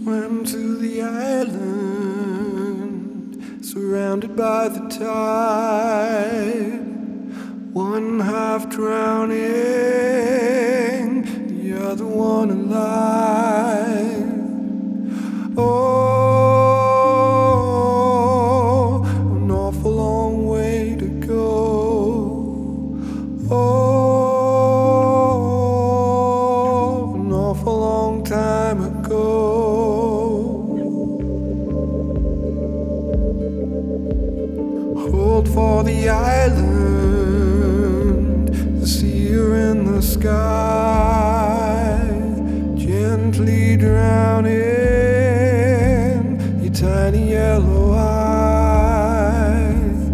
Swam to the island, surrounded by the tide. One half drowning, the other one alive. Oh, an awful long way to go. Oh, an awful long time ago. Hold for the island, the sea are in the sky, gently drowning your tiny yellow eyes.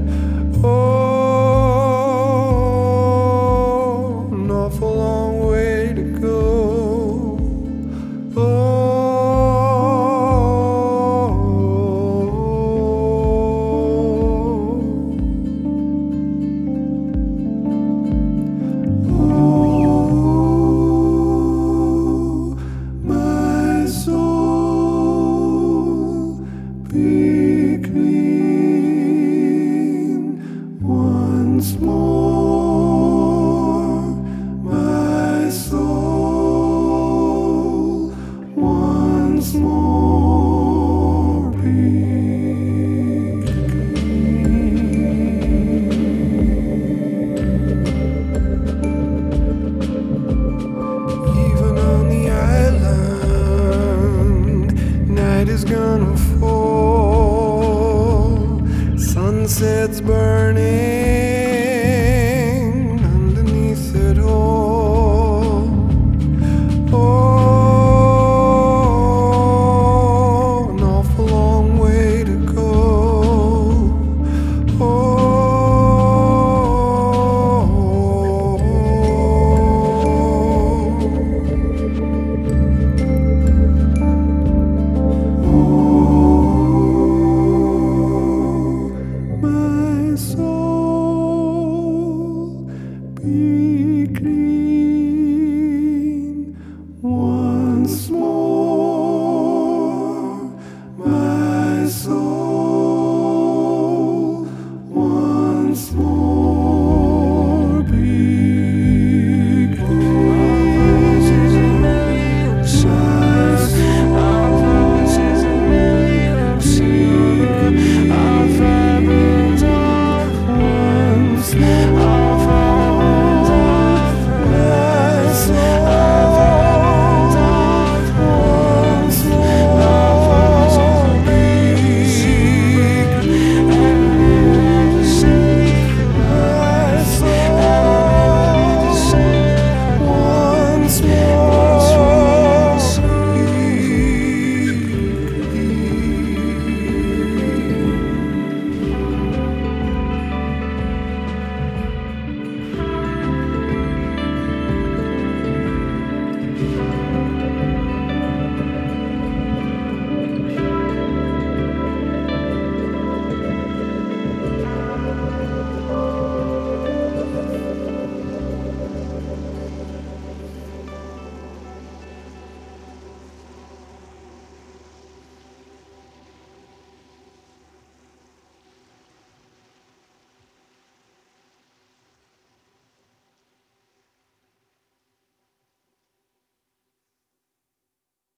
Oh, an awful long way to go. Be clean once more, my soul, once more be clean. Even on the island, night is gonna fall. Sunsets burn.